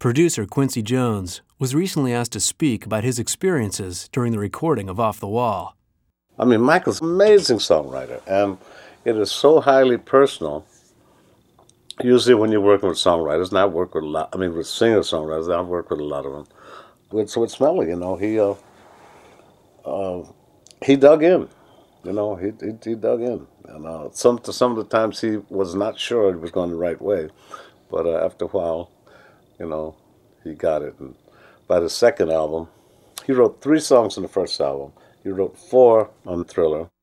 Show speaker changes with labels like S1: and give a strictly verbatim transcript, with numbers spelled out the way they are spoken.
S1: Producer Quincy Jones was recently asked to speak about his experiences during the recording of Off the Wall.
S2: I mean, Michael's an amazing songwriter, and it is so highly personal. Usually when you're working with songwriters, and I work with a lot, I mean, with singer-songwriters, I've worked with a lot of them. With, so with Smelly, you know, he, uh, uh, he dug in, you know, he, he, he dug in. And uh, some, some of the times he was not sure he was going the right way, but uh, after a while, you know, he got it. And by the second album, he wrote three songs on the first album. He wrote four on Thriller.